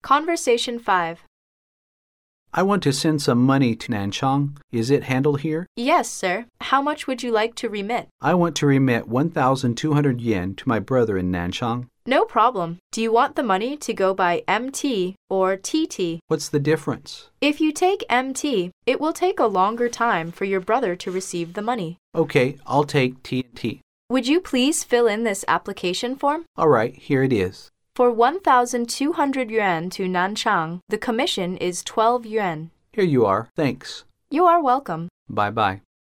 Conversation 5. I want to send some money to Nanchang. Is it handled here? Yes, sir. How much would you like to remit? I want to remit 1,200 yen to my brother in Nanchang. No problem. Do you want the money to go by MT or TT? What's the difference? If you take MT, it will take a longer time for your brother to receive the money. Okay, I'll take T&T. Would you please fill in this application form? All right, here it is. For 1,200 yuan to Nanchang, the commission is 12 yuan. Here you are. Thanks. You are welcome. Bye-bye.